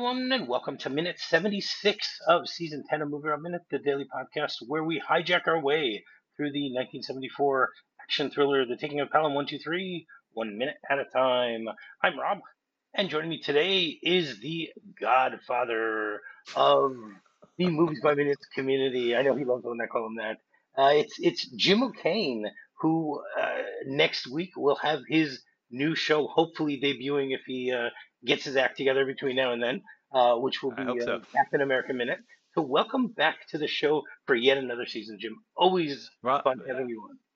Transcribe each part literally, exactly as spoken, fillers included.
everyone, and welcome to minute seventy-six of season ten of Movie Rob Minute, the daily podcast where we hijack our way through the nineteen seventy-four action thriller, The Taking of Pelham one two three, one minute at a time. I'm Rob, and joining me today is the godfather of the Movies by Minutes community. I know he loves when I call him that. Uh, it's it's Jim O'Kane, who uh, next week will have his new show, hopefully debuting if he uh, gets his act together between now and then, uh, which will I be hope uh, so. Captain America Minute. So welcome back to the show for yet another season, Jim. Always Well, fun having you on.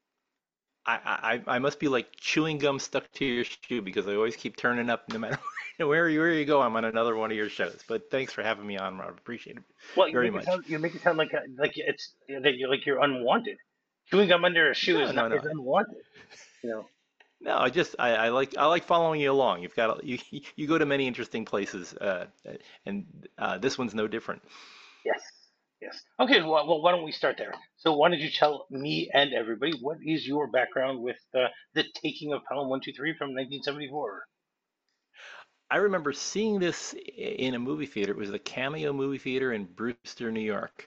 I, I I must be like chewing gum stuck to your shoe because I always keep turning up no matter where you where you go. I'm on another one of your shows. But thanks for having me on, Rob. Appreciate it Well, you very make it much. sound you make it sound like uh, like it's that you're like you're unwanted. Chewing gum under a shoe No, is not no, is no, unwanted. You know. no. I just I, I like I like following you along. You've got a- you you go to many interesting places, uh, and uh, this one's no different. Yes. Yes. Okay. Well, well, why don't we start there? So, why don't you tell me and everybody what is your background with uh, the taking of Pelham One Two Three from nineteen seventy-four? I remember seeing this in a movie theater. It was the Cameo movie theater in Brewster, New York.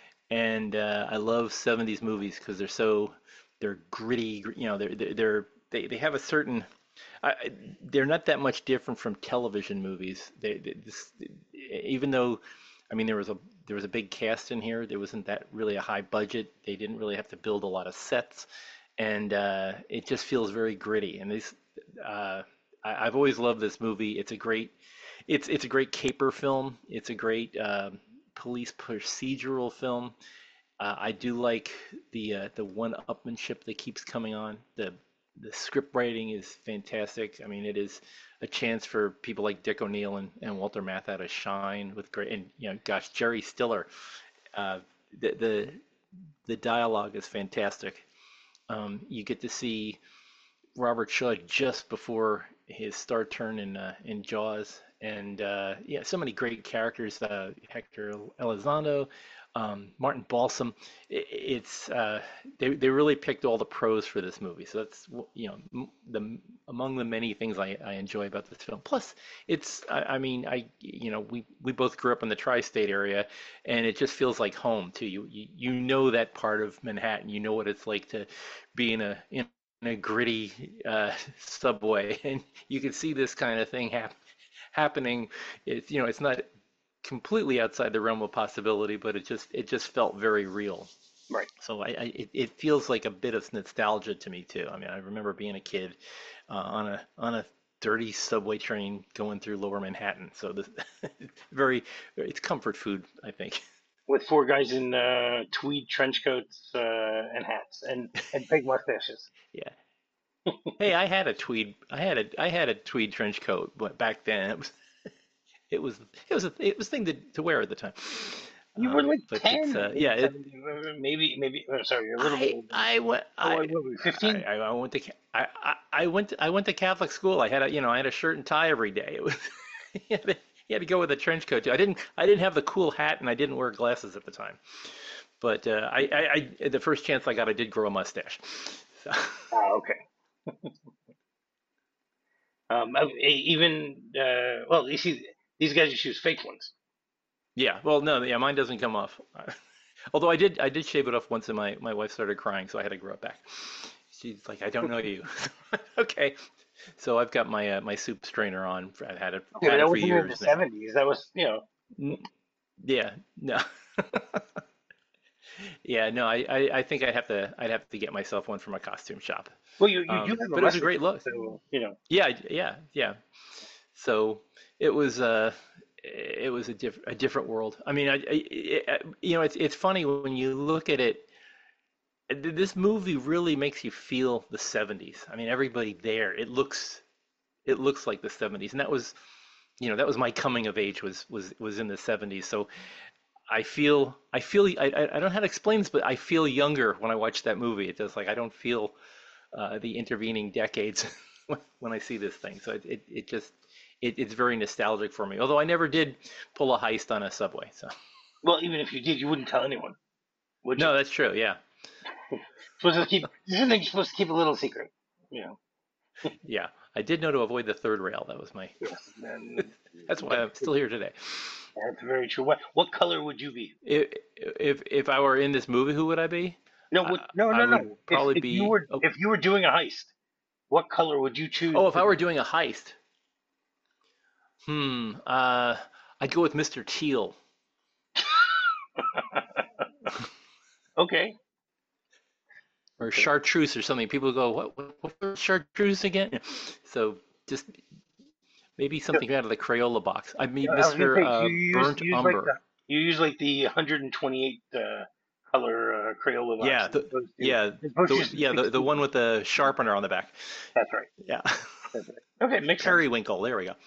And uh, I love seventies movies because they're so they're gritty. You know, they're they're, they're they they have a certain. I, they're not that much different from television movies. They, they this, even though, I mean, there was a there was a big cast in here. There wasn't that really a high budget. They didn't really have to build a lot of sets, and uh, it just feels very gritty. And this, uh, I, I've always loved this movie. It's a great it's it's a great caper film. It's a great um police procedural film. Uh, I do like the uh, the one-upmanship that keeps coming on. The the script writing is fantastic. I mean, it is a chance for people like Dick O'Neill and, and Walter Matthau to shine with great. And you know, gosh, Jerry Stiller. Uh, the the the dialogue is fantastic. Um, you get to see Robert Shaw just before his star turn in uh, in Jaws, and uh, yeah, so many great characters. Uh, Hector Elizondo, um, Martin Balsam. I it's uh, they they really picked all the pros for this movie. So that's you know the among the many things I, I enjoy about this film. Plus, it's I, I mean I you know we we both grew up in the tri-state area, and it just feels like home too. You you, you know that part of Manhattan. You know what it's like to be in a in in a gritty uh, subway, and you can see this kind of thing hap happening. It's you know it's not completely outside the realm of possibility, but it just it just felt very real. Right. So I, I it, it feels like a bit of nostalgia to me too. I mean, I remember being a kid uh, on a on a dirty subway train going through Lower Manhattan. So this very it's comfort food, I think. With four guys in uh, tweed trench coats uh, and hats and and big mustaches. Yeah. Hey, I had a tweed. I had a I had a tweed trench coat, but back then it was it was it was a it was a thing to, to wear at the time. You were Um, like but it's ten uh, in yeah. It, seventy, maybe maybe. Oh, sorry, you're a little bit I older than me. I went Oh, I what were we? I, Fifteen? I I went to Ca- I, I I went to, I went to Catholic school. I had a you know I had a shirt and tie every day. It was you had to, you had to go with a trench coat too. I didn't I didn't have the cool hat and I didn't wear glasses at the time. But uh, I, I I the first chance I got I did grow a mustache. So. Ah, okay. Um, I- even uh, well, you see, these guys just use fake ones. Yeah, well, no, yeah, mine doesn't come off. Although I did, I did shave it off once, and my my wife started crying, so I had to grow it back. She's like, "I don't know you." Okay, so I've got my uh, my soup strainer on. I've had it Okay, but had that it for wasn't in the years now. seventies. That was, you know, N- Yeah, no, yeah, no. I, I I think I'd have to I'd have to get myself one from a costume shop. well, you you do Um, have a but it was a mustache, great look. so you know, Yeah, I- yeah, yeah. So it was uh it was a diff a different world. I mean, I, I, I you know, it's it's funny when you look at it. This movie really makes you feel the seventies. I mean, everybody there, it looks it looks like the seventies. And that was, you know, that was my coming of age was was was in the seventies. So I feel I feel I I I don't know how to explain this, but I feel younger when I watch that movie. It's just like I don't feel uh, the intervening decades when when I see this thing. So it it, it just it, it's very nostalgic for me. Although I never did pull a heist on a subway. So well, even if you did, you wouldn't tell anyone, would you? no, that's true. Yeah. Supposed to keep, isn't it supposed to keep a little secret? You know, Yeah. I did know to avoid the third rail. That was my yes. And That's why I'm still here today. That's very true. What what color would you be? If if if I were in this movie, who would I be? No, what, I, no, I no, would no. If probably if you be. were Oh, if you were doing a heist, what color would you choose oh, if to I were be? doing a heist, hmm, uh, I'd go with mister Teal Okay. or Okay. Chartreuse or something. People go, what what what was Chartreuse again? So just maybe So, something out of the Crayola box. I mean, I was gonna mister say, do Uh, you use Burnt use like the Umber. you use like the one hundred twenty-eight uh, color uh, Crayola box Yeah, as the opposed to yeah as opposed to the just the yeah the the one sixteen. with the sharpener on the back. That's right. Yeah, That's right. Okay, makes sense. Periwinkle. There we go.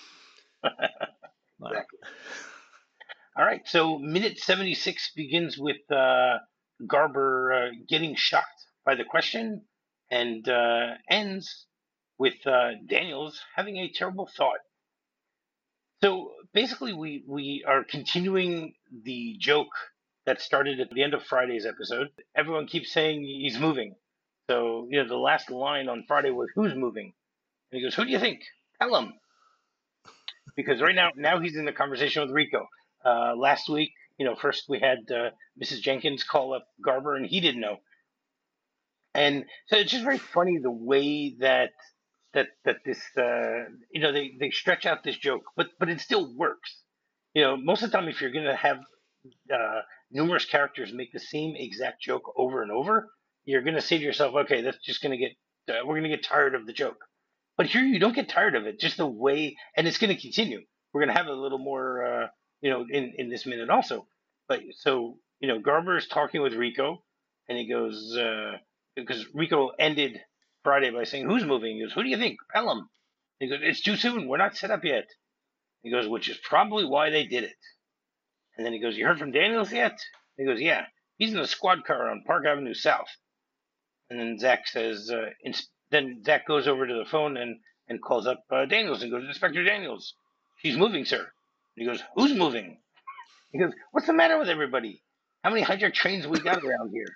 Wow. Exactly. All right. So minute seventy-six begins with uh, Garber uh, getting shocked by the question, and uh, ends with uh, Daniels having a terrible thought. So basically, we we are continuing the joke that started at the end of Friday's episode. Everyone keeps saying he's moving. So you know, the last line on Friday was, "Who's moving?" And he goes, "Who do you think? Tell him." Because right now, now he's in the conversation with Rico. Uh, last week, you know, first we had uh, Missus Jenkins call up Garber, and he didn't know. And so it's just very funny the way that that that this uh, you know they, they stretch out this joke, but but it still works. You know, most of the time, if you're going to have uh, numerous characters make the same exact joke over and over, you're going to say to yourself, okay, that's just going to get uh, we're going to get tired of the joke. But here you don't get tired of it, just the way, and it's going to continue. We're going to have a little more, uh, you know, in in this minute also. But so you know, Garber is talking with Rico, and he goes uh, because Rico ended Friday by saying, "Who's moving?" He goes, "Who do you think? Pelham." He goes, "It's too soon. We're not set up yet." He goes, "Which is probably why they did it." And then he goes, "You heard from Daniels yet?" He goes, "Yeah, he's in a squad car on Park Avenue South." And then Zach says, uh, ins- then Zach goes over to the phone and, and calls up uh, Daniels and goes, "Inspector Daniels, she's moving, sir." And he goes, "Who's moving?" He goes, "What's the matter with everybody? How many hijacked trains we got around here?"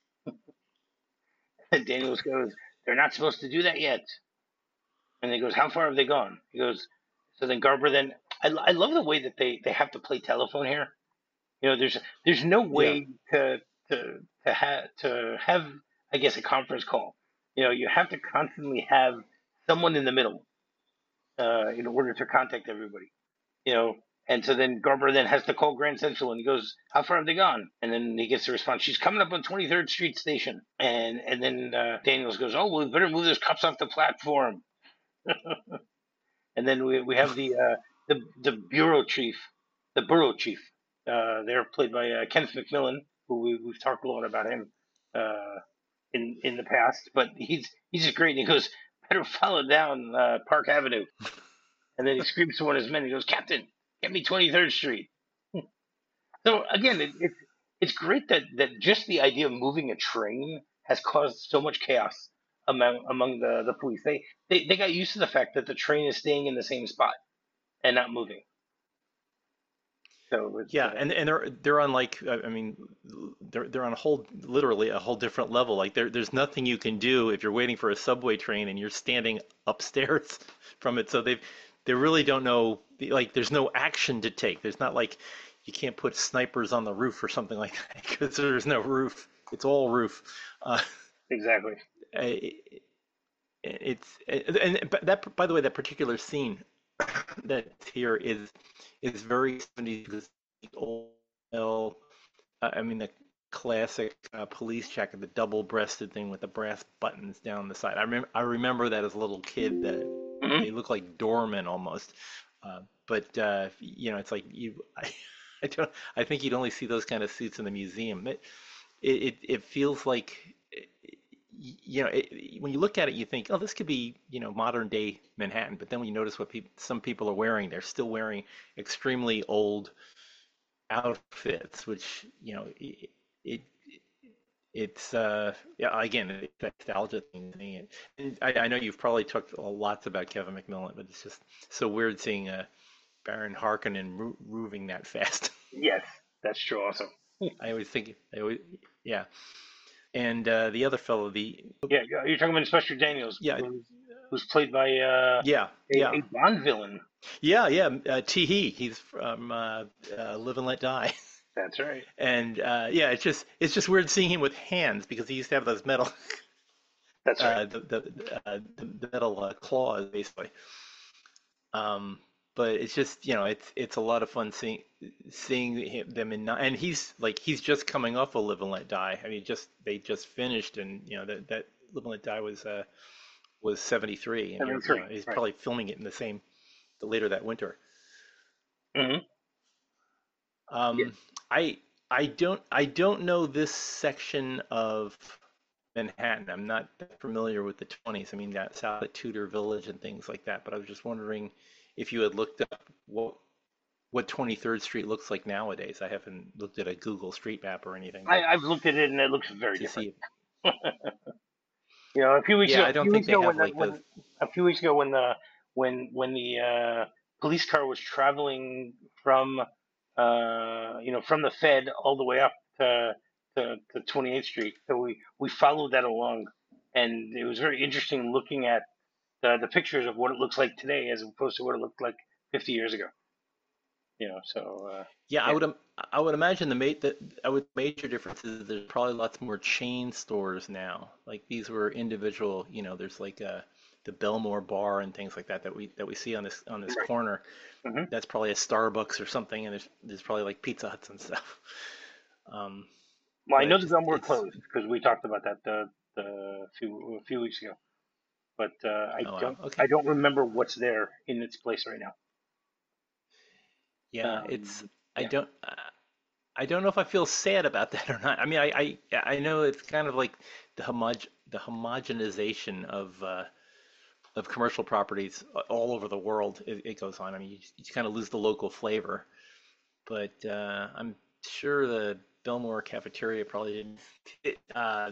And Daniels goes, "They're not supposed to do that yet." And he goes, "How far have they gone?" He goes, so then Garber then, I, I love the way that they, they have to play telephone here. You know, there's there's no Yeah. way to to to have to have I guess a conference call. You know, you have to constantly have someone in the middle uh, in order to contact everybody. You know, and so then Garber then has to call Grand Central and he goes, "How far have they gone?" And then he gets the response, "She's coming up on twenty-third Street Station." And and then uh, Daniels goes, "Oh, well, we better move those cops off the platform." And then we we have the uh, the the bureau chief, the borough chief. Uh, they're played by uh, Kenneth McMillan, who we, we've talked a lot about him uh, in in the past. But he's he's just great. And he goes, "Better follow down uh, Park Avenue." And then he screams to one of his men. He goes, "Captain, get me twenty-third Street." So again, it, it's it's great that that just the idea of moving a train has caused so much chaos among among the the police. They they they got used to the fact that the train is staying in the same spot and not moving. So it's Yeah, uh, and and they're they're on like I I mean they're they're on a whole literally a whole different level. Like there there's nothing you can do if you're waiting for a subway train and you're standing upstairs from it. So they they really don't know like there's no action to take. There's not like you can't put snipers on the roof or something like that because there's no roof. It's all roof. Uh, exactly. it, it's and that by the way that particular scene that's here is is very seventies because the old uh, I mean the classic uh, police jacket, the double-breasted thing with the brass buttons down the side. I remember I remember that as a little kid that they Hmm. look like doormen almost. Uh, but uh, you know, it's like you I, I don't I think you'd only see those kind of suits in the museum. It it, it feels like you know, it, when you look at it, you think, oh, this could be, you know, modern day Manhattan. But then when you notice what people, some people are wearing, they're still wearing extremely old outfits, which, you know, it, it it's uh yeah again it's a nostalgia thing. And I, I know you've probably talked a lots about Kevin McMillan, but it's just so weird seeing uh, Baron Harkonnen mo- moving that fast. Yes, that's true. Also, I always think, I always, yeah. And uh, the other fellow, the yeah, yeah, you're talking about Inspector Daniels. yeah, Who's, who's played by uh, Yeah, a, yeah, a Bond villain. yeah, yeah. Uh, Tee Hee, he's from uh, uh, Live and Let Die, That's right. and uh, yeah, it's just it's just weird seeing him with hands because he used to have those metal That's right. uh, the the, uh, the metal uh, claws basically. Um, but it's just, you know, it's it's a lot of fun seeing seeing him, them in, and he's like he's just coming off of Live and Let Die. I mean, just they just finished, and you know that that Live and Let Die was uh was seventy-three, and you're, you seventy-three. know, he's Right. probably filming it in the same the later that winter. Hmm. Yeah. Um, I I don't I don't know this section of Manhattan. I'm not that familiar with the twenties. I mean, that's out at Tudor Village and things like that. But I was just wondering if you had looked up what what twenty-third Street looks like nowadays. I haven't looked at a Google Street Map or anything, I, but I've looked at it and it looks very to different. see. You know, a few weeks Yeah, ago, I a don't few think weeks they ago when have the, like those. when a few weeks ago when the when when the uh, police car was traveling from uh, you know from the Fed all the way up to to, to twenty-eighth Street, so we we followed that along, and it was very interesting looking at the the pictures of what it looks like today as opposed to what it looked like fifty years ago. You know, so uh, Yeah, I yeah, would im- I would imagine the mate that I would major difference is there's probably lots more chain stores now. Like these were individual, you know, there's like uh the Belmore Bar and things like that that we that we see on this on this right. corner. Hmm. That's probably a Starbucks or something, and there's there's probably like Pizza Huts and stuff. Um, Well, I but know it the just Belmore it's closed because we talked about that the the few a few weeks ago. But uh, I oh wow, don't I okay. don't remember what's there in its place right now. Yeah, it's Um, I yeah, don't uh, I don't know if I feel sad about that or not. I mean, I I, I know it's kind of like the homog the homogenization of uh, of commercial properties all over the world. It, it goes on. I mean, you, you kind of lose the local flavor. But uh, I'm sure the Belmore cafeteria probably didn't. It, uh,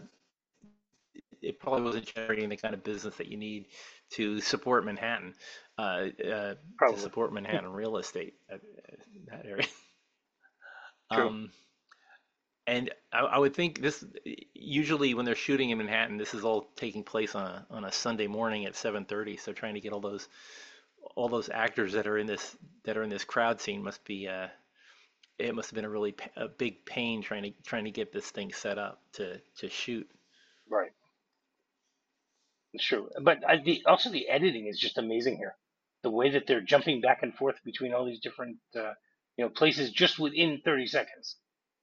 it probably wasn't generating the kind of business that you need to support Manhattan, uh, uh, to probably support Manhattan real estate, uh, that area. true. Um, and I, I would think this usually when they're shooting in Manhattan, this is all taking place on a on a Sunday morning at seven thirty. So trying to get all those all those actors that are in this that are in this crowd scene must be uh, it must have been a really a big pain trying to trying to get this thing set up to to shoot. Right, it's true. But I, the also the editing is just amazing here. The way that they're jumping back and forth between all these different uh, you know places just within thirty seconds.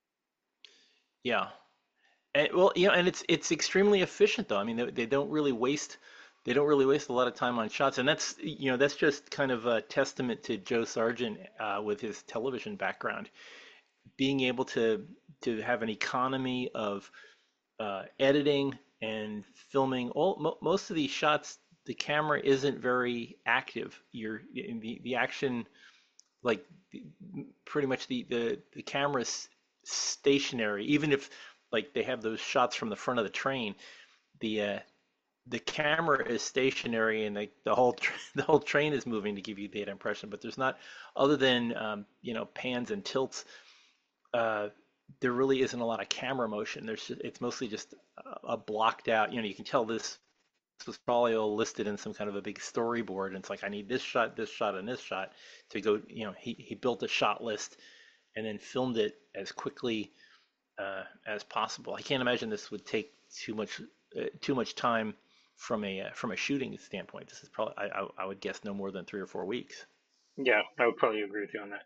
Yeah, and well, you know, and it's it's extremely efficient though. I mean, they, they don't really waste they don't really waste a lot of time on shots, and that's you know that's just kind of a testament to Joe Sargent uh, with his television background, being able to to have an economy of uh, editing and filming. All mo most of these shots, the camera isn't very active. You're in the the action like pretty much the the the camera's stationary. Even if like they have those shots from the front of the train, the uh, the camera is stationary and the, the whole tr the whole train is moving to give you that impression. But there's not, other than um, you know pans and tilts, uh, there really isn't a lot of camera motion. There's just, it's mostly just a, a blocked out. You know, you can tell this this was probably all listed in some kind of a big storyboard. And it's like I need this shot, this shot, and this shot to go. You know, he he built a shot list and then filmed it as quickly uh, as possible. I can't imagine this would take too much uh, too much time from a uh, from a shooting standpoint. This is probably I, I I would guess no more than three or four weeks. Yeah, I would probably agree with you on that.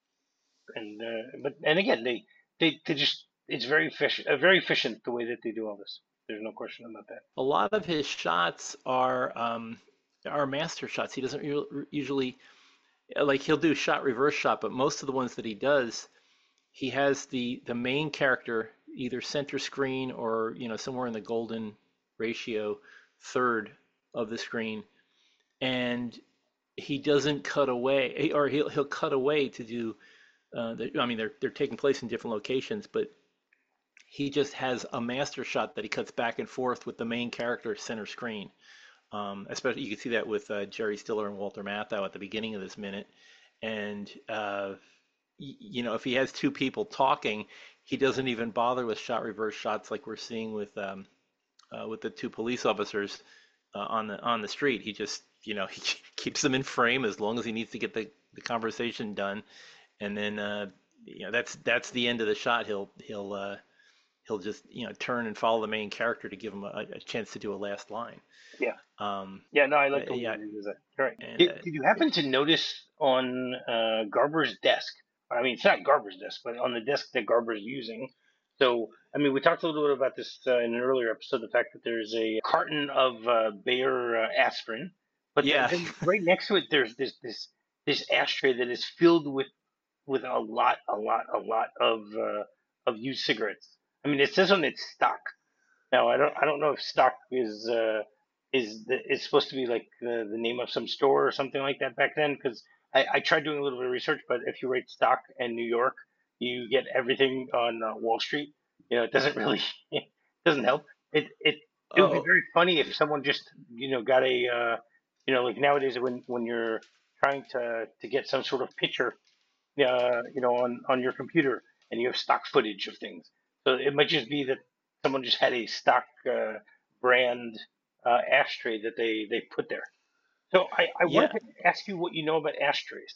And uh, but and again, they they they just it's very efficient, uh, very efficient the way that they do all this. There's no question about that. A lot of his shots are um, are master shots. He doesn't u- usually like he'll do shot reverse shot, but most of the ones that he does, he has the the main character either center screen or you know somewhere in the golden ratio third of the screen, and he doesn't cut away, or he'll he'll cut away to do. Uh, the, I mean, they're they're taking place in different locations, but he just has a master shot that he cuts back and forth with the main character center screen. Um, especially you can see that with uh, Jerry Stiller and Walter Matthau at the beginning of this minute. And uh, y- you know, if he has two people talking, he doesn't even bother with shot reverse shots like we're seeing with um, uh, with the two police officers. uh, on the on the street. He just, you know, he keeps them in frame as long as he needs to get the, the conversation done, and then uh, you know that's that's the end of the shot. He'll he'll uh, he'll just, you know, turn and follow the main character to give him a, a chance to do a last line. Yeah. Um, Yeah, no, I like the but way yeah, you use that. All right. and Did, uh, did you happen to notice on uh, Garber's desk? I mean, it's not Garber's desk, but on the desk that Garber's using. So, I mean, we talked a little bit about this uh, in an earlier episode, the fact that there's a carton of uh, Bayer uh, aspirin, but th- yeah, then right next to it, there's this this this ashtray that is filled with with a lot, a lot, a lot of uh, of used cigarettes. I mean, it says on its stock. Now, I don't I don't know if stock is uh, is the, is supposed to be like the, the name of some store or something like that back then, because I, I tried doing a little bit of research, but if you write stock and New York, you get everything on uh, Wall Street. You know, it doesn't really it doesn't help. It it it would be oh, very funny if someone just you know got a uh, you know like nowadays when when you're trying to to get some sort of picture uh, you know, on, on your computer and you have stock footage of things. So it might just be that someone just had a stock uh, brand uh, ashtray that they, they put there. So I, I wanted yeah. to ask you what you know about ashtrays.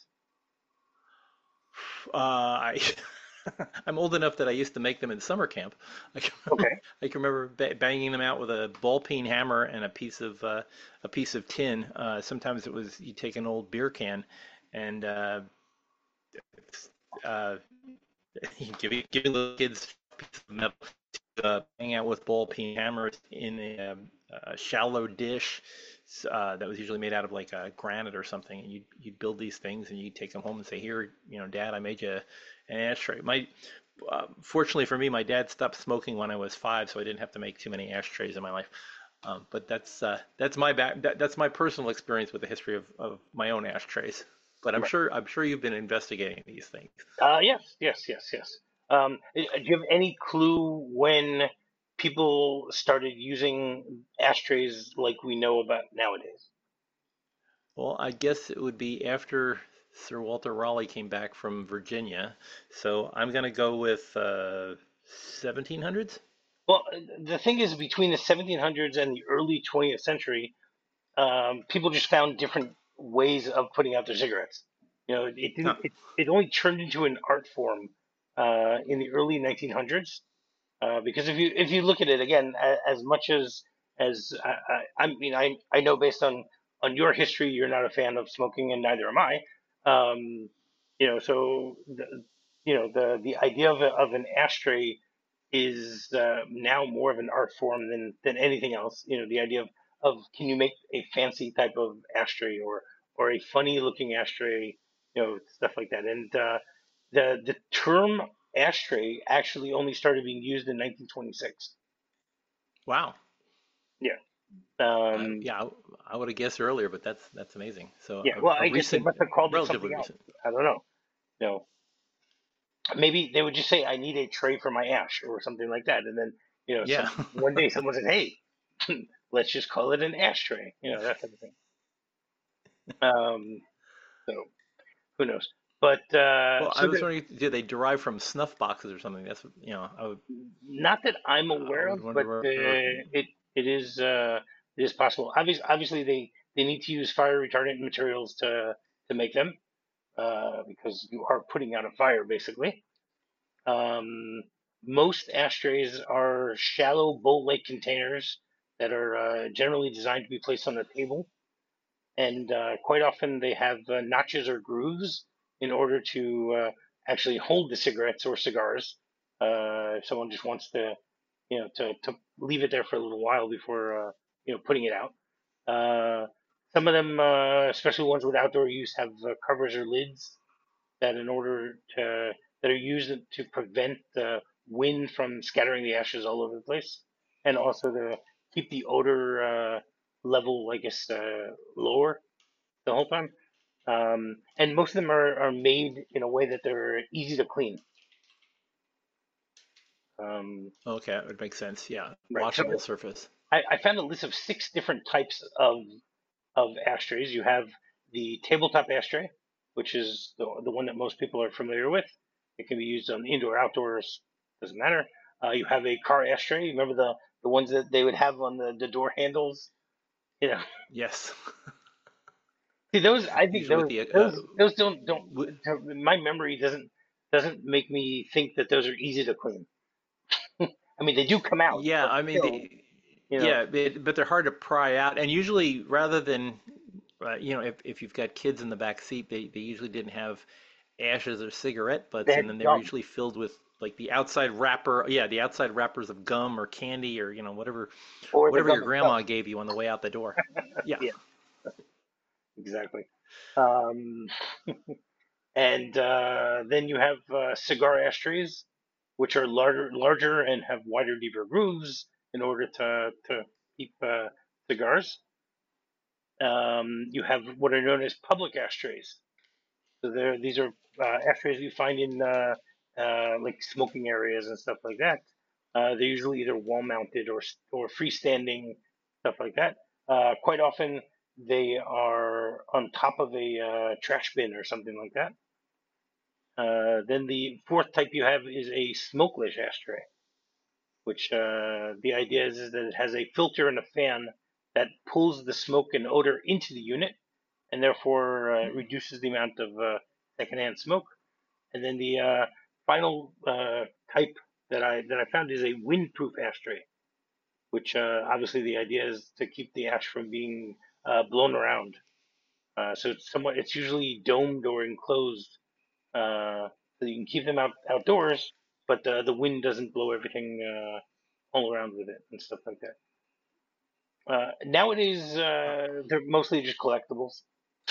Uh, I I'm old enough that I used to make them in summer camp. I can remember, Okay. I can remember ba banging them out with a ball peen hammer and a piece of uh, a piece of tin. Uh, sometimes it was you take an old beer can and uh, uh, giving giving the kids a piece of metal uh, hang out with ball peen hammers in a, um, a shallow dish uh, that was usually made out of like a granite or something, and you'd you'd build these things and you'd take them home and say, "Here, you know, Dad, I made you an ashtray." My uh, Fortunately for me, my dad stopped smoking when I was five, so I didn't have to make too many ashtrays in my life. Um, but that's uh, that's my back that, that's my personal experience with the history of, of my own ashtrays. But I'm Right. sure I'm sure you've been investigating these things. Uh, yes, yes, yes, yes. Um, i- do you have any clue when people started using ashtrays like we know about nowadays? Well, I guess it would be after Sir Walter Raleigh came back from Virginia. So I'm going to go with uh, seventeen hundreds. Well, the thing is, between the seventeen hundreds and the early twentieth century, um, people just found different ways of putting out their cigarettes. You know, it Huh. didn't. It, it only turned into an art form uh, in the early nineteen hundreds. Uh, because if you if you look at it again, a- as much as as I, I, I mean, I I know based on on your history, you're not a fan of smoking, and neither am I. Um, you know, so the, you know the the idea of a, of an ashtray is uh, now more of an art form than than anything else. You know, the idea of of can you make a fancy type of ashtray or or a funny looking ashtray, you know, stuff like that. And uh, the the term ashtray actually only started being used in nineteen twenty-six. Wow. Yeah. I, Um, yeah, I, I would have guessed earlier, but that's that's amazing. So yeah. Well, a, a I guess they recent, must have called it relatively something else. recent. I don't know. You know, maybe they would just say, "I need a tray for my ash" or something like that, and then you know, Yeah. some one day someone said, "Hey, let's just call it an ashtray." You know, that type of thing. Um, so who knows? But uh, Well, I so was the wondering, did they derive from snuff boxes or something? That's what, you know, I would not that I'm I aware would of, but wonder where. uh, it it is uh, it is possible. Obviously, obviously they they need to use fire retardant materials to to make them uh, because you are putting out a fire basically. Um, Most ashtrays are shallow bowl-like containers that are uh, generally designed to be placed on a table, and uh, quite often they have uh, notches or grooves in order to uh, actually hold the cigarettes or cigars. Uh, if someone just wants to, you know, to, to leave it there for a little while before, uh, you know, putting it out. Uh, some of them, uh, especially ones with outdoor use, have uh, covers or lids that, in order to that are used to prevent the wind from scattering the ashes all over the place, and also to keep the odor uh, level, I guess, uh, lower the whole time. Um, and most of them are, are made in a way that they're easy to clean. Um, Okay, it would make sense. Yeah, right. So washable surface. I, I found a list of six different types of of ashtrays. You have the tabletop ashtray, which is the, the one that most people are familiar with. It can be used on indoor, outdoors, doesn't matter. Uh, you have a car ashtray. Remember the, the ones that they would have on the, the door handles? You know, Yes. see those. I think Usually with those the uh, those those don't don't. w- My memory doesn't doesn't make me think that those are easy to clean. I mean, they do come out, yeah, but I mean still, the you know, yeah, but, but they're hard to pry out, and usually rather than uh, you know if if you've got kids in the back seat, they they usually didn't have ashes or cigarette they butts, and then had they were gum usually filled with like the outside wrapper, yeah, the outside wrappers of gum or candy or you know whatever or the whatever your gum itself. grandma gave you on the way out the door. Yeah. Yeah, exactly. Um, and uh, then you have uh, cigar ashtrays, which are larger, larger and have wider, deeper grooves in order to to keep uh, cigars. Um, you have what are known as public ashtrays. So there, these are uh, ashtrays you find in uh, uh, like smoking areas and stuff like that. Uh, they're usually either wall mounted or or freestanding, stuff like that. Uh, quite often they are on top of a uh, trash bin or something like that. Uh, then the fourth type you have is a smokeless ashtray, which uh, the idea is, is that it has a filter and a fan that pulls the smoke and odor into the unit and therefore uh, reduces the amount of uh, secondhand smoke. And then the uh, final uh, type that I that I found is a windproof ashtray, which uh, obviously the idea is to keep the ash from being uh, blown around. Uh, so it's somewhat it's usually domed or enclosed, uh, so you can keep them out outdoors, but uh, the wind doesn't blow everything uh, all around with it and stuff like that. Uh, nowadays, uh, they're mostly just collectibles.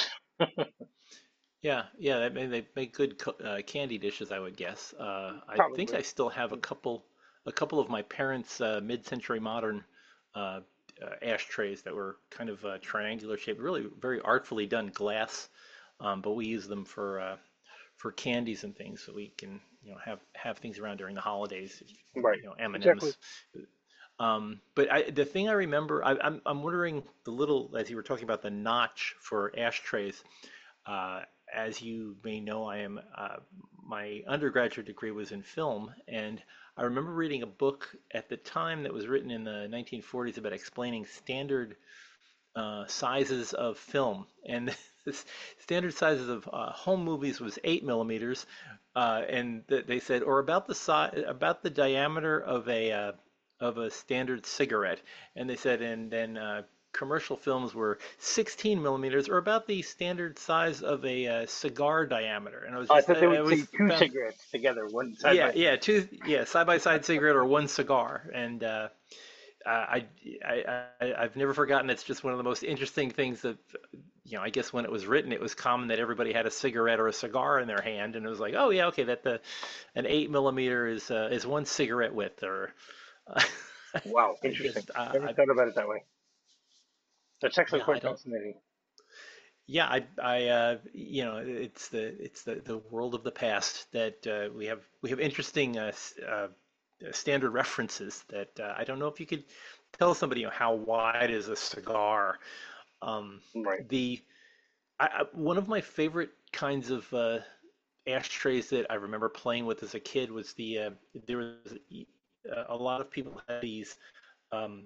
Yeah, yeah, they make, they make good co- uh, candy dishes, I would guess. Uh, I think Probably. I still have a couple, a couple of my parents' uh, mid-century modern uh, uh, ashtrays that were kind of uh, triangular shaped, really very artfully done glass, um, but we use them for uh, for candies and things, so we can you know have have things around during the holidays, Right. you know, M and Exactly. M's. Um, but I, the thing I remember, I, I'm I'm wondering the little as you were talking about the notch for ashtrays. Uh, as you may know, I am uh, my undergraduate degree was in film, and I remember reading a book at the time that was written in the nineteen forties about explaining standard uh, sizes of film, and the standard sizes of uh, home movies was eight millimeters, uh, and th- they said, or about the size, about the diameter of a uh, of a standard cigarette, and they said, and then uh, commercial films were sixteen millimeters, or about the standard size of a uh, cigar diameter, and I was I just, thought I, they I would always say two found, cigarettes together, one side yeah, by yeah, side. two, yeah, side by side cigarette or one cigar, and uh, I, I, I, I've never forgotten. It's just one of the most interesting things that, you know, I guess when it was written, it was common that everybody had a cigarette or a cigar in their hand, and it was like, oh yeah, okay, that the an eight millimeter is uh, is one cigarette width, or uh, Wow, I interesting. just, uh, Never I, thought about it that way. That's actually yeah, I quite don't, fascinating. yeah, I, I, uh, you know, it's the it's the the world of the past that uh, we have we have interesting uh, s- uh, standard references that uh, I don't know if you could tell somebody, you know, how wide is a cigar. Um, Right. the I, I, one of my favorite kinds of uh, ashtrays that I remember playing with as a kid was the uh, there was uh, a lot of people had these um,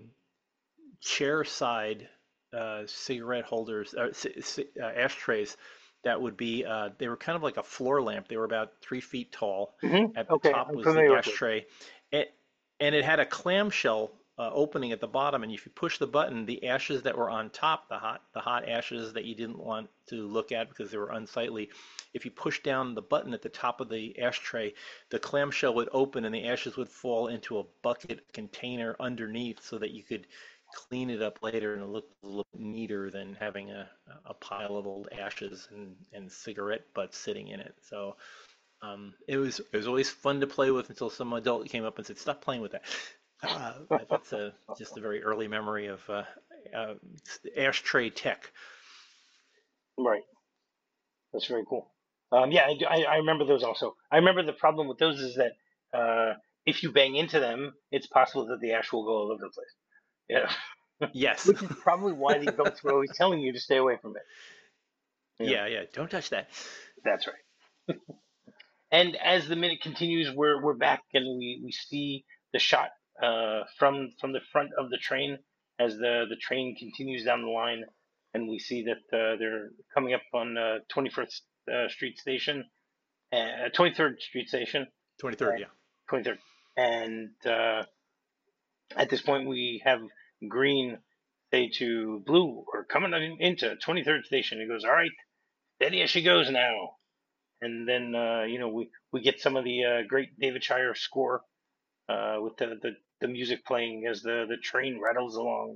chair side uh, cigarette holders uh, c- c- uh, ashtrays that would be uh, they were kind of like a floor lamp. They were about three feet tall. hmm At the Okay, top I'm was the familiar with those. ashtray, and, and it had a clamshell uh, opening at the bottom. And if you push the button, the ashes that were on top, the hot the hot ashes that you didn't want to look at because they were unsightly, if you push down the button at the top of the ashtray, the clamshell would open and the ashes would fall into a bucket container underneath, so that you could clean it up later and it looked a little neater than having a, a pile of old ashes and, and cigarette butts sitting in it. So um, it was it was always fun to play with until some adult came up and said, "Stop playing with that." Uh, that's a just a very early memory of uh, uh, ashtray tech. Right. That's very cool. Um, yeah, I, do- I, I remember those also. I remember the problem with those is that uh, if you bang into them, it's possible that the ash will go all over the place. Yeah. Yes. Which is probably why the adults were always telling you to stay away from it. You know, Yeah, yeah. Don't touch that. that's right. And as the minute continues, we're we're back and we, we see the shot uh, from from the front of the train as the the train continues down the line, and we see that uh, they're coming up on uh, twenty-first uh, Street Station, uh, twenty-third Street Station, twenty-third, uh, yeah. twenty-third, and uh, at this point we have Green say to Blue, "We're coming in, into twenty-third Station." He goes, "All right, steady as she goes now." And then uh, you know we we get some of the uh, great David Shire score uh, with the, the the music playing as the the train rattles along,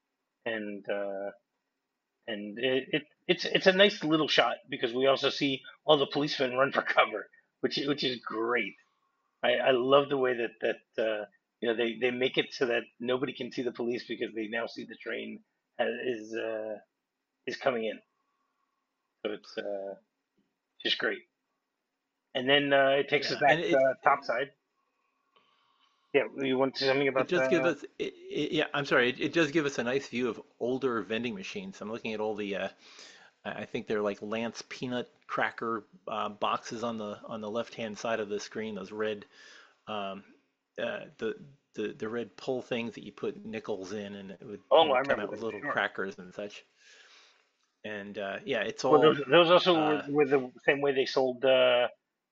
and uh, and it, it it's it's a nice little shot because we also see all the policemen run for cover, which which is great. I, I love the way that that uh, you know they, they make it so that nobody can see the police because they now see the train uh, is uh, is coming in. So it's uh, just great. And then uh, it takes us Yeah, back and it uh, topside. Yeah, you want to say something it about does give the? us it, it, yeah, I'm sorry, it, it does give us a nice view of older vending machines. I'm looking at all the uh, I I think they're like Lance peanut cracker uh, boxes on the on the left hand side of the screen. Those red um, uh, the the the red pull things that you put nickels in, and it would it Oh, I would come remember out with those. little Sure. crackers and such. And uh, yeah, it's Well, those all those also were, uh, were the same way they sold uh,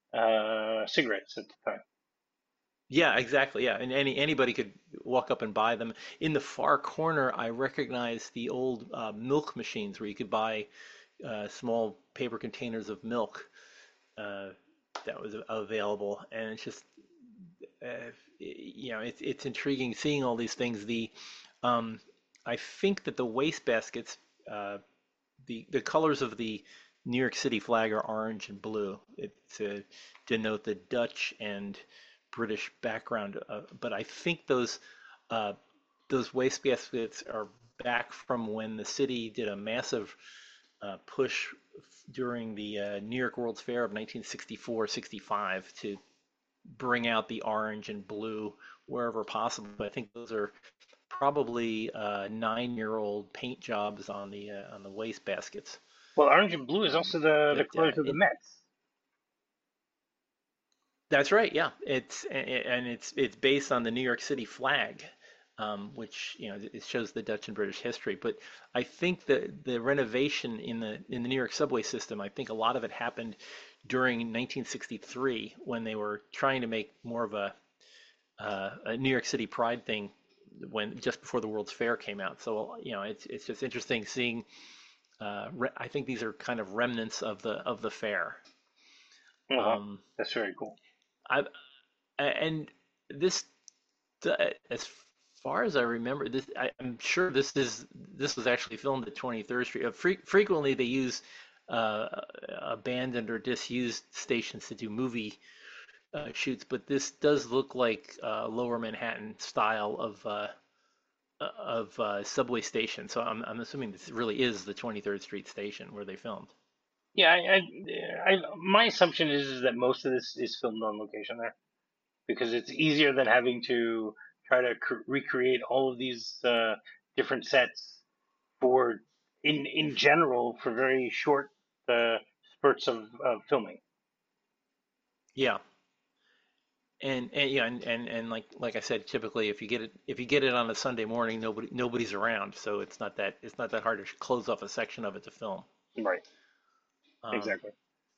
uh, cigarettes at the time. yeah, exactly. Yeah, and any anybody could walk up and buy them. In the far corner, I recognize the old uh, milk machines where you could buy uh, small paper containers of milk uh, that was available, and it's just uh, you know it's it's intriguing seeing all these things. The um, I think that the waste baskets, uh, the the colors of the New York City flag are orange and blue. It to denote the Dutch and British background. Uh, but I think those uh, those waste baskets are back from when the city did a massive uh, push during the uh, New York World's Fair of nineteen sixty-four sixty-five to bring out the orange and blue wherever possible. I think those are probably uh, nine-year-old paint jobs on the uh, on the waste baskets. Well, orange and blue is Um, also the the but uh, colors of the it, Mets. that's right, yeah. It's and it's it's based on the New York City flag, um, which you know it shows the Dutch and British history. But I think the the renovation in the in the New York subway system, I think a lot of it happened during nineteen sixty-three when they were trying to make more of a uh, a New York City pride thing when just before the World's Fair came out. So you know it's it's just interesting seeing. Uh, re- I think these are kind of remnants of the of the fair. Oh, wow. Um, That's very cool. I and this as far as I remember, this I, I'm sure this is this was actually filmed at twenty-third Street. Uh, fre frequently, they use uh, abandoned or disused stations to do movie uh, shoots, but this does look like uh, Lower Manhattan style of uh, of uh, subway station. So I'm I'm assuming this really is the twenty-third Street station where they filmed. Yeah, I, I, I my assumption is, is that most of this is filmed on location there because it's easier than having to try to cr- recreate all of these uh, different sets for in in general for very short uh, spurts of, of filming. Yeah, And, and yeah, and, and, and like like I said, typically if you get it if you get it on a Sunday morning, nobody nobody's around, so it's not that it's not that hard to close off a section of it to film. Right. Um, Exactly.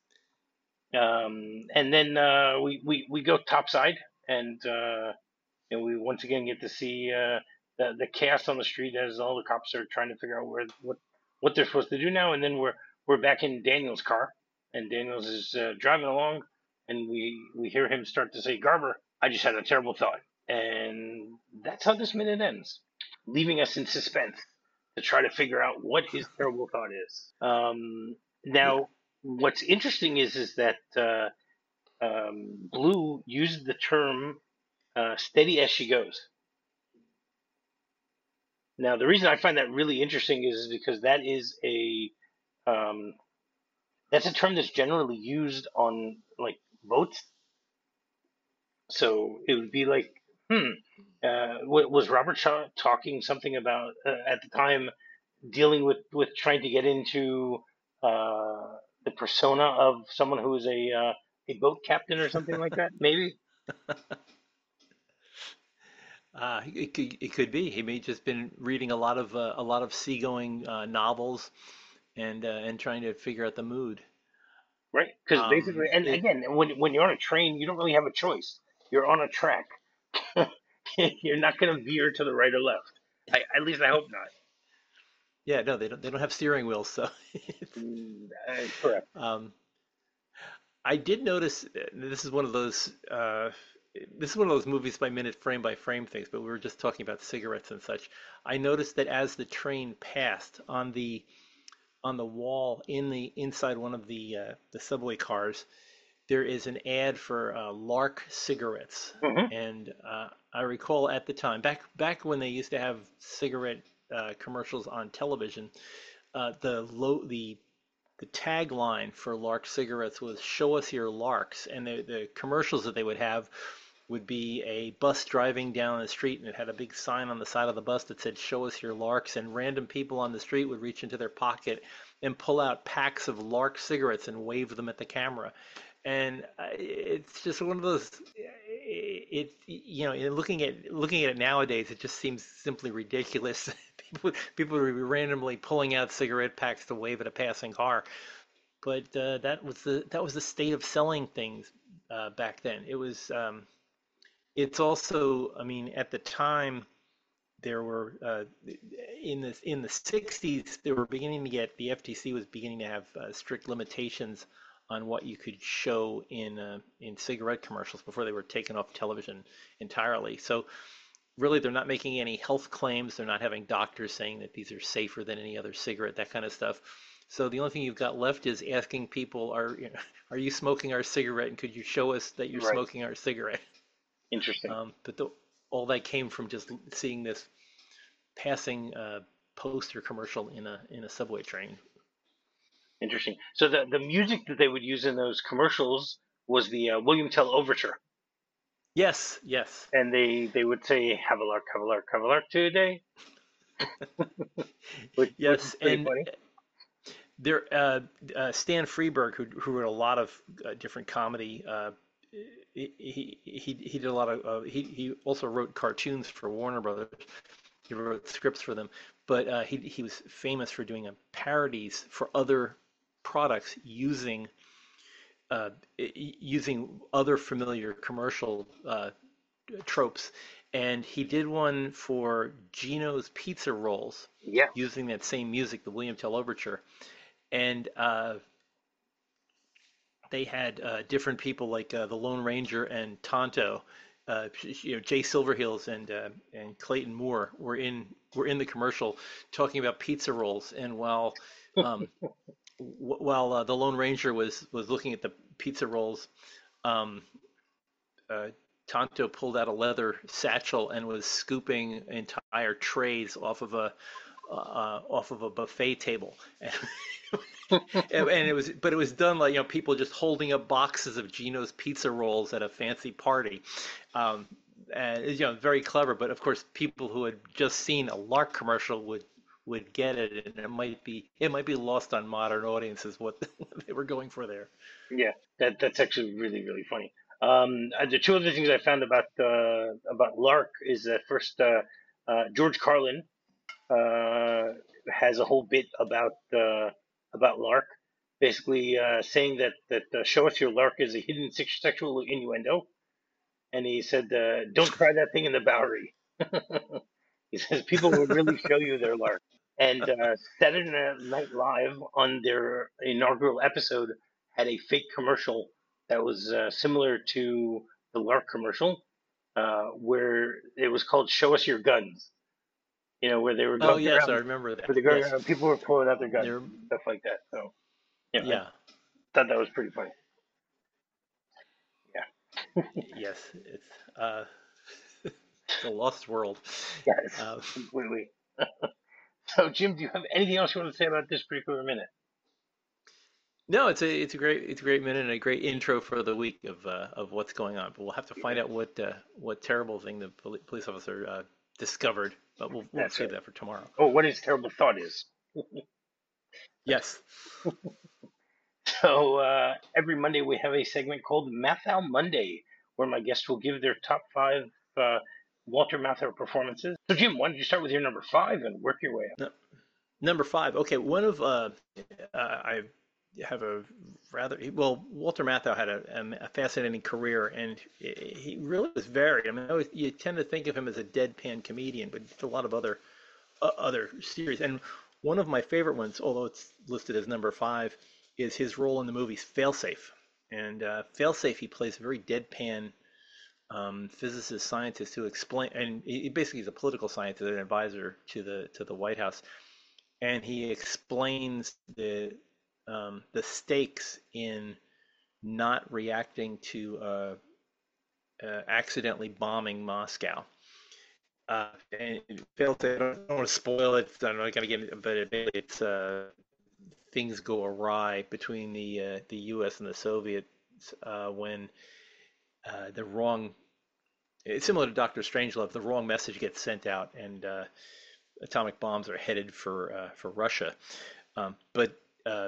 Um, and then uh, we, we we go topside, and uh, and we once again get to see uh, the the chaos on the street as all the cops are trying to figure out where what what they're supposed to do now. And then we're we're back in Daniel's car, and Daniel's is uh, driving along, and we we hear him start to say, "Garber, I just had a terrible thought," and that's how this minute ends, leaving us in suspense to try to figure out what his terrible thought is. Um, yeah, now, what's interesting is is that uh, um, Blue used the term uh, "steady as she goes." Now, the reason I find that really interesting is because that is a um, that's a term that's generally used on like boats. So it would be like, hmm, uh, was Robert Shaw talking something about uh, at the time dealing with with trying to get into uh, the persona of someone who is a uh, a boat captain or something like that? Maybe. Uh, it could it could be he may just been reading a lot of uh, a lot of seagoing uh, novels and uh, and trying to figure out the mood. right? Because basically, Um, and it again, when when you're on a train, you don't really have a choice. You're on a track. You're not going to veer to the right or left. I, at least I hope not. yeah, no, they don't they don't have steering wheels, so it's, Mm, uh, correct. um, I did notice uh, this is one of those uh, this is one of those movies by minute frame by frame things, but we were just talking about cigarettes and such. I noticed that as the train passed on the on the wall in the inside one of the uh, the subway cars, there is an ad for uh, Lark cigarettes, Hmm. and uh, I recall at the time back back when they used to have cigarette uh, commercials on television, uh, the low the the tagline for Lark cigarettes was "Show us your Larks," and the the commercials that they would have would be a bus driving down the street and it had a big sign on the side of the bus that said "Show us your Larks," and random people on the street would reach into their pocket and pull out packs of Lark cigarettes and wave them at the camera. And uh, it's just one of those. It, you know, in looking at looking at it nowadays, it just seems simply ridiculous. People people would be randomly pulling out cigarette packs to wave at a passing car. But uh, that was the that was the state of selling things uh, back then. It was. Um, it's also, I mean, at the time there were uh, in the in the sixties they were beginning to get the F T C was beginning to have uh, strict limitations on what you could show in uh, in cigarette commercials before they were taken off television entirely. So really, they're not making any health claims. They're not having doctors saying that these are safer than any other cigarette, that kind of stuff. So the only thing you've got left is asking people, are you know, are you smoking our cigarette, and could you show us that you're Right. smoking our cigarette? Interesting. Um, but the, all that came from just seeing this passing uh, poster commercial in a in a subway train. Interesting. So the the music that they would use in those commercials was the uh, William Tell Overture, Yes, yes, and they they would say "Have a lark, have a lark, have a lark today," which which is yes, pretty and funny. there uh, uh, Stan Freberg, who who wrote a lot of uh, different comedy. Uh, he, he he he did a lot of uh, he he also wrote cartoons for Warner Brothers. He wrote scripts for them, but uh, he he was famous for doing uh, parodies for other products using uh, using other familiar commercial uh, tropes. And he did one for Gino's Pizza Rolls Yes. using that same music, the William Tell Overture. And uh, they had uh, different people like uh, the Lone Ranger and Tonto. Uh, you know, Jay Silverheels and uh, and Clayton Moore were in were in the commercial talking about pizza rolls. And while um, w- while uh, the Lone Ranger was was looking at the pizza rolls, um, uh, Tonto pulled out a leather satchel and was scooping entire trays off of a uh, off of a buffet table. And, and it was, but it was done like, you know, people just holding up boxes of Gino's pizza rolls at a fancy party. Um, and you know, very clever. But of course, people who had just seen a Lark commercial would would get it, and it might be it might be lost on modern audiences what, what they were going for there. Yeah, that that's actually really really funny. Um, uh, the two other things I found about uh, about Lark is that first, uh, uh, George Carlin uh, has a whole bit about uh, about Lark, basically uh, saying that that uh, "Show us your Lark" is a hidden sex- sexual innuendo, and he said, uh, "Don't try that thing in the Bowery." He says people will really show you their Lark. And uh, Saturday Night Live on their inaugural episode had a fake commercial that was uh, similar to the Lark commercial, uh, where it was called "Show Us Your Guns." You know, where they were Oh going yes, I around, remember where that. they going Yes, around, people were pulling out their guns, they're stuff like that. So, yeah, I yeah, thought that was pretty funny. Yeah, yes, it's uh, it's a lost world. yes, Uh, completely. So, Jim, do you have anything else you want to say about this particular minute? No, it's a it's a great it's a great minute and a great intro for the week of uh, of what's going on. But we'll have to find Yeah, out what uh, what terrible thing the poli- police officer uh, discovered. But we'll we'll that's save right. that for tomorrow. Oh, what his terrible thought is. Yes. So uh, every Monday we have a segment called Math Out Monday, where my guests will give their top five uh, Walter Matthau performances. So, Jim, why don't you start with your number five and work your way up? No, number five. Okay, one of uh, uh, I have a rather well. Walter Matthau had a, a fascinating career, and he really was varied. I mean, I always, you tend to think of him as a deadpan comedian, but a lot of other uh, other series. And one of my favorite ones, although it's listed as number five, is his role in the movies Failsafe. And uh, Failsafe, he plays a very deadpan um, physicist scientist who explain, and he basically is a political scientist, an advisor to the to the White House, and he explains the um, the stakes in not reacting to uh, uh, accidentally bombing Moscow. Uh, and it failed to, I don't, want to spoil it. I'm not going to get it, but it, it's uh, things go awry between the uh, the U S and the Soviets uh, when uh, the wrong. It's similar to Doctor Strangelove. The wrong message gets sent out, and uh, atomic bombs are headed for uh, for Russia. Um, but uh,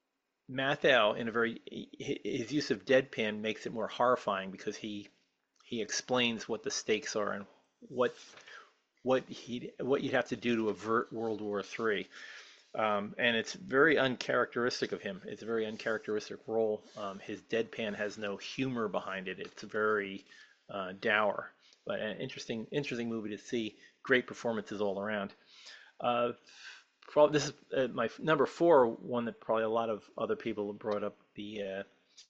Matthau, in a very his use of deadpan makes it more horrifying because he he explains what the stakes are and what what he what you'd have to do to avert World War Three. Um, and it's very uncharacteristic of him. It's a very uncharacteristic role. Um, his deadpan has no humor behind it. It's very uh, dour, but an interesting interesting movie to see. Great performances all around. Uh, probably, this is uh, my number four, one that probably a lot of other people have brought up, the uh,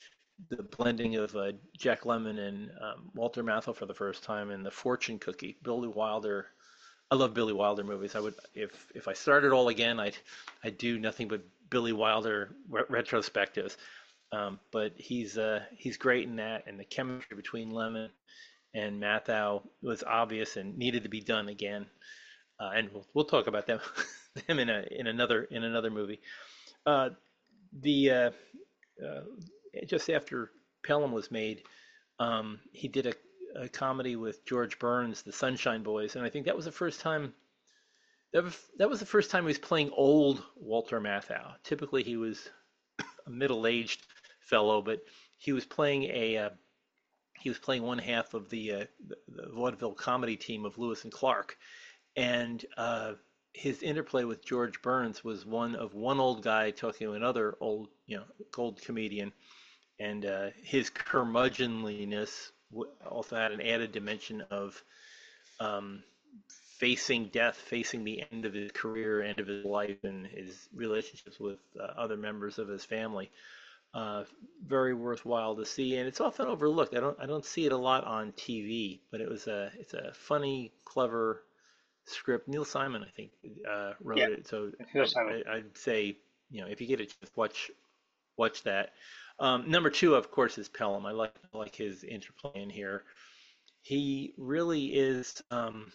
the blending of uh, Jack Lemmon and um, Walter Matthau for the first time in The Fortune Cookie. Billy Wilder. I love Billy Wilder movies. I would, if if I started all again, I'd I'd do nothing but Billy Wilder re- retrospectives. Um, but he's uh, he's great in that, and the chemistry between Lemmon and Matthau was obvious and needed to be done again. Uh, and we'll, we'll talk about them them in a in another in another movie. Uh, the uh, uh, just after Pelham was made, um, he did a a comedy with George Burns, the Sunshine Boys, and I think that was the first time. That was, that was the first time he was playing old Walter Matthau. Typically, he was a middle-aged fellow, but he was playing a uh, he was playing one half of the, uh, the the vaudeville comedy team of Lewis and Clark, and uh, his interplay with George Burns was one of one old guy talking to another old, you know, old comedian, and uh, his curmudgeonliness also had an added dimension of um, facing death, facing the end of his career, end of his life, and his relationships with uh, other members of his family. Uh, very worthwhile to see, and it's often overlooked. I don't, I don't see it a lot on T V, but it was a, it's a funny, clever script. Neil Simon, I think, uh, wrote Yeah, it. So Neil I, Simon. I, I'd say, you know, if you get a chance, watch, watch that. Um, number two, of course, is Pelham. I like I like his interplay in here. He really is. Um,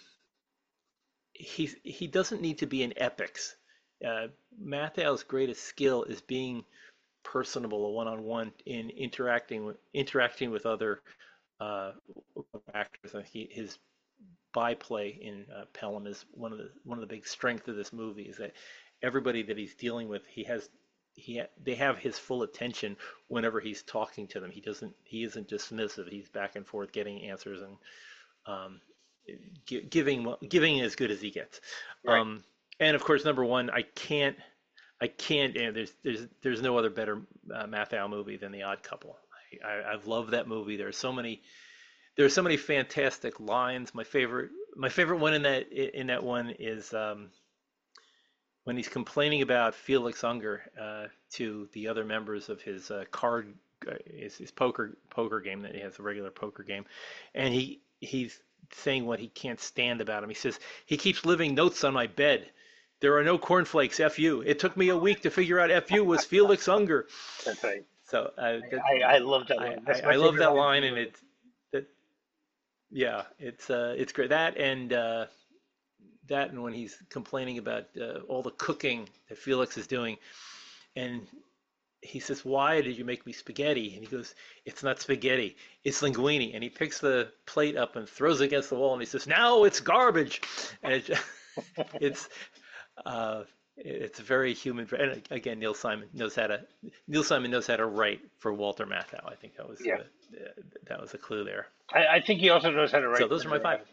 he he doesn't need to be in epics. Uh, Matthau's greatest skill is being personable, one on one in interacting with interacting with other uh, actors. Uh, He, his byplay in uh, Pelham is one of the one of the big strengths of this movie. Is that everybody that he's dealing with, he has he they have his full attention whenever he's talking to them. He doesn't he isn't dismissive. He's back and forth getting answers and um, gi- giving giving as good as he gets. Right. Um, and of course, number one, I can't I can't. You know, there's there's there's no other better uh, Matthau movie than The Odd Couple. I, I I've loved that movie. There's so many there's so many fantastic lines. My favorite my favorite one in that in that one is um, when he's complaining about Felix Unger uh, to the other members of his uh, card uh, his, his poker poker game that he has, a regular poker game, and he he's saying what he can't stand about him. He says he keeps leaving notes on my bed. There are no cornflakes. F you. It took me a week to figure out F you was Felix Unger. That's right. So uh, that, I, I, I love that I, line. I That's my I love favorite that line. line, and it's that yeah, it's uh, it's great. That and uh, that and when he's complaining about uh, all the cooking that Felix is doing, and he says, "Why did you make me spaghetti?" And he goes, "It's not spaghetti, it's linguine." And he picks the plate up and throws it against the wall, and he says, "Now it's garbage." And it, it's uh, it's very human. And again, Neil Simon knows how to Neil Simon knows how to write for Walter Matthau. I think that was Yeah. uh, that was a clue there. I, I think he also knows how to So write those are my better. five. Uh,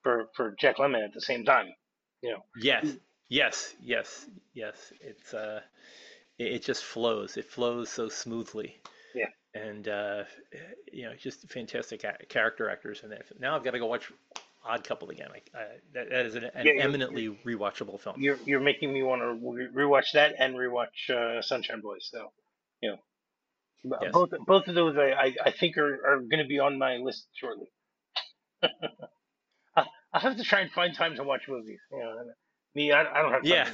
for for Jack Lemmon at the same time. You Yes, know, yes, yes, yes. It's uh, it, it just flows. It flows so smoothly, yeah, and uh, you know, just fantastic a character actors in that. Now I've got to go watch Odd Couple again. I, I, that, that is an, an yeah. You're you're eminently rewatchable film. you're, you're making me want to re- rewatch that and rewatch uh, Sunshine Boys. So, you know, Yes, both both of those I I, I think are, are going to be on my list shortly. I, I have to try and find time to watch movies. You know, and me, I, I don't have yeah, time.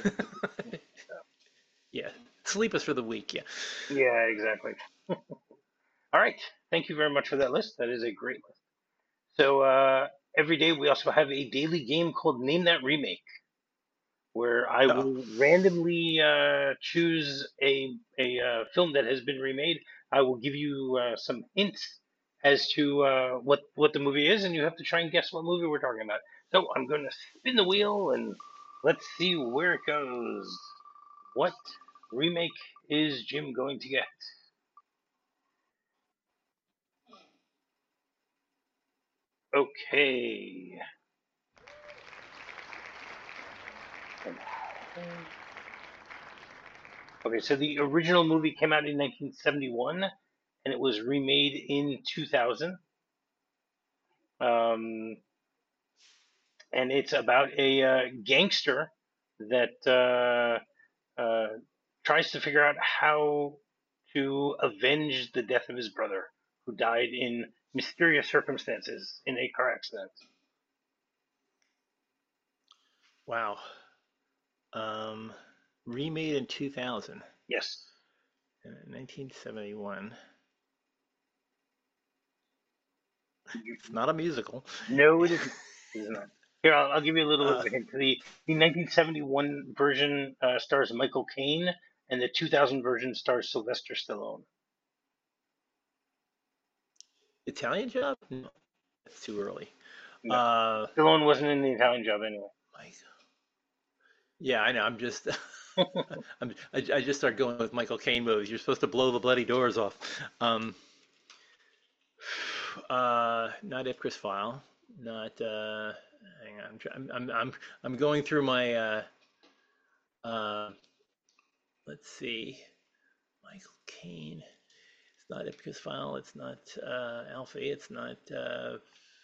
yeah. Sleep is for the weak. Yeah. Yeah, exactly. All right. Thank you very much for that list. That is a great list. So uh, every day we also have a daily game called Name That Remake, where I Oh, will randomly uh, choose a a uh, film that has been remade. I will give you uh, some hints as to uh, what what the movie is, and you have to try and guess what movie we're talking about. So I'm going to spin the wheel and let's see where it goes. What remake is Jim going to get? Okay. Okay, so the original movie came out in nineteen seventy-one and it was remade in two thousand. Um, and it's about a uh, gangster that uh, uh, tries to figure out how to avenge the death of his brother, who died in mysterious circumstances in a car accident. wow. Um, remade in two thousand, Yes. uh, nineteen seventy-one. It's not a musical. No, it isn't. It is not. Here, I'll, I'll give you a little bit Uh, of a hint. The, the nineteen seventy-one version uh, stars Michael Caine, and the two thousand version stars Sylvester Stallone. Italian Job? No, it's too early. No, Uh, Stallone wasn't in the Italian Job anyway. Mike. Yeah, I know. I'm just, I'm, I, I just start going with Michael Caine movies. You're supposed to blow the bloody doors off. Um, uh, not Ipcress File. Not. Uh, hang on. I'm, I'm, I'm, I'm going through my. Uh, uh, let's see. Michael Caine. It's not Ipcress File. It's not uh, Alfie. It's not. Uh,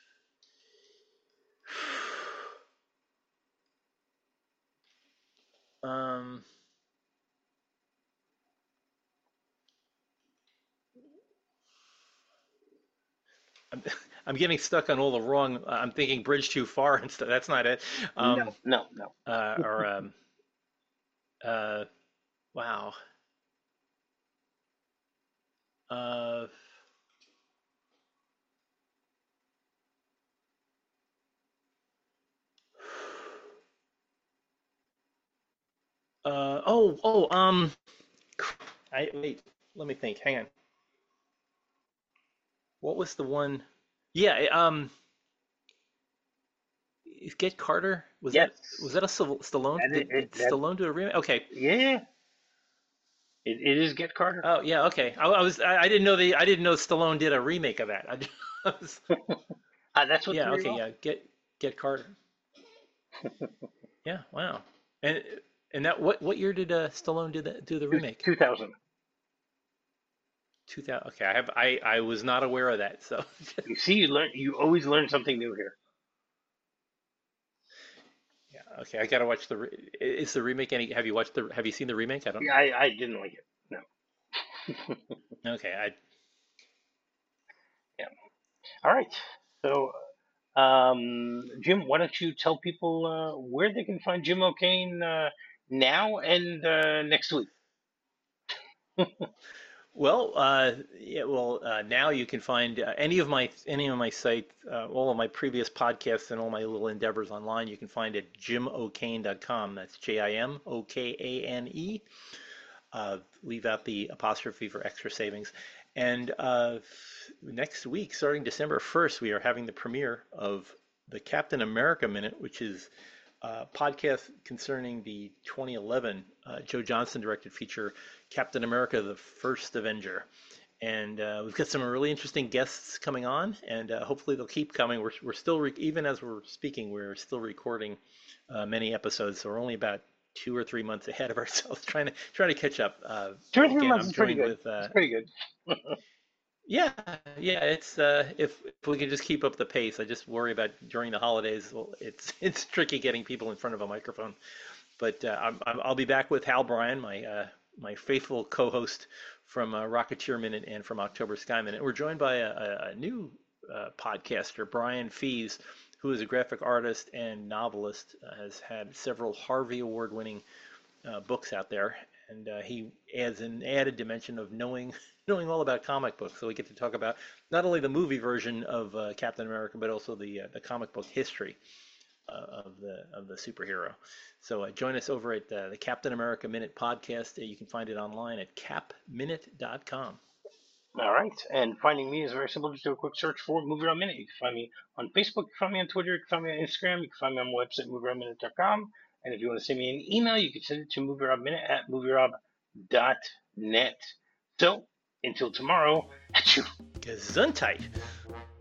um, I'm, I'm getting stuck on all the wrong. I'm thinking Bridge Too Far and stuff. That's not it. No, Um, no, no. uh, or um, uh, wow. Uh, uh, oh, oh, um, I wait. Let me think. Hang on. What was the one? Yeah, it, um, Get Carter. Was Yes, that was that a Syl- Stallone? that is, Did, it, did that. Stallone do a remake? Okay. Yeah, it, it is Get Carter. Oh yeah. Okay. I, I was. I, I didn't know the. I didn't know Stallone did a remake of that. I, just, I was, Ah, that's what yeah. threw you Okay. off. Yeah. Get Get Carter. Yeah. Wow. And and that what what year did uh, Stallone do the do the Two, remake? two thousand. two thousand. Okay. I have. I I was not aware of that. So. You see, you learn. You always learn something new here. Yeah. Okay. I gotta watch the. Re- Is the remake any? Have you watched the? Have you seen the remake? I don't. Yeah, I, I didn't like it. No. Okay. I. Yeah. All right. So, um, Jim, why don't you tell people uh, where they can find Jim O'Kane uh, now and uh, next week? Well, uh, yeah, well, uh, now you can find uh, any of my any of my sites, uh, all of my previous podcasts and all my little endeavors online. You can find at jim o'kane dot com. That's J I M O K A N E. Uh, leave out the apostrophe for extra savings. And uh, next week, starting December first, we are having the premiere of the Captain America Minute, which is a podcast concerning the twenty eleven uh, Joe Johnston directed feature Captain America: The First Avenger. And uh, we've got some really interesting guests coming on, and uh, hopefully they'll keep coming. We're, we're still, re- even as we're speaking, we're still recording uh, many episodes, so we're only about two or three months ahead of ourselves, trying to trying to catch up. Uh, Two or three again, months I'm is pretty joined good. with uh, It's pretty good. yeah, yeah. It's uh, if if we can just keep up the pace. I just worry about during the holidays. Well, it's it's tricky getting people in front of a microphone. But uh, I'm, I'm, I'll be back with Hal Bryan, my uh, my faithful co-host from uh, Rocketeer Minute and from October Sky Minute. We're joined by a, a, a new uh, podcaster, Brian Fees, who is a graphic artist and novelist, uh, has had several Harvey Award-winning uh, books out there, and uh, he adds an added dimension of knowing knowing all about comic books. So we get to talk about not only the movie version of uh, Captain America, but also the uh, the comic book history uh, of the of the superhero. So uh, join us over at uh, the Captain America Minute podcast. Uh, you can find it online at cap minute dot com. All right, and finding me is very simple. Just do a quick search for Movie Rob Minute. You can find me on Facebook, you can find me on Twitter, you can find me on Instagram, you can find me on my website, movie rob minute dot com. And if you want to send me an email, you can send it to movierobminute at movie rob dot net. So, until tomorrow, at you. Gesundheit.